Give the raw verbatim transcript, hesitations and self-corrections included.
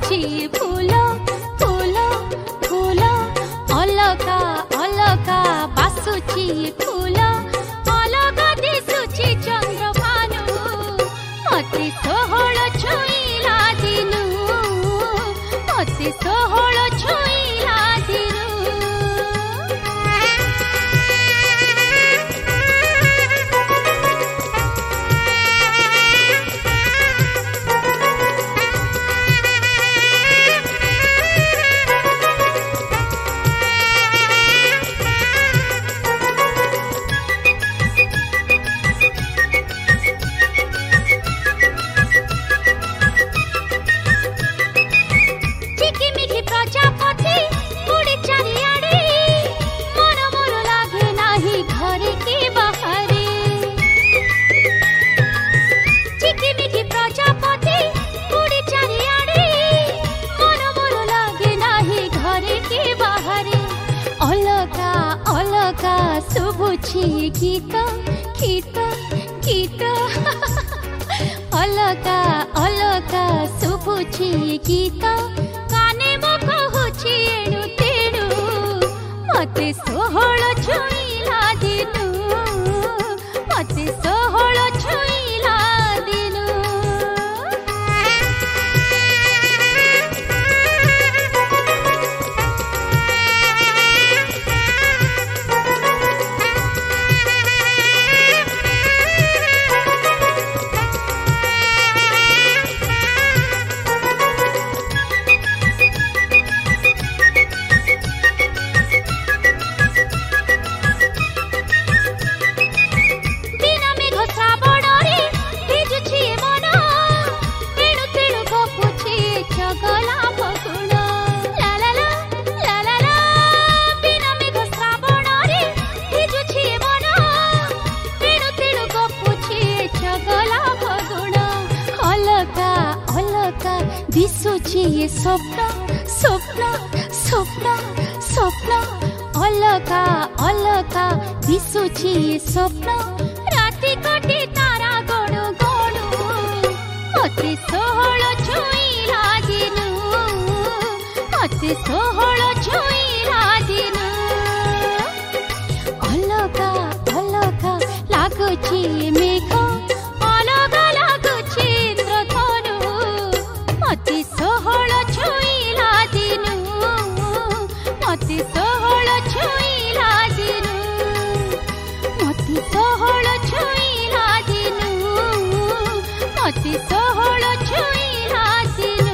बासुची फूल फूल फूल अलका अलका बासुची फूल अलगा दिसुची चंद्रभानु मते सोहळ छुईला दिनु मते सोहळ छुईला दिनु शुभुची गीत गीत गीत अलका अलका शुभुची गीत काने मो कहूची एणु तेणु मते सोहळ छुईला दिनु मते सोहळ छुईला दिनु दिसुची ये स्वप्न स्वप्न स्वप्न स्वप्न अलका अलका दिसुची ये स्वप्न राति कटे तारा गणु गणु मते सोहळ छुईला दिनु मते सोहळ छुईला दिनु अलका अलका लागुची मेघ अलगा लागुची इंद्रधनु मते सोहळ छुईला दिनु मते सोहळ छुईला दिनु मते सोहळ छुईला दिनु मते सोहळ छुईला दिनु।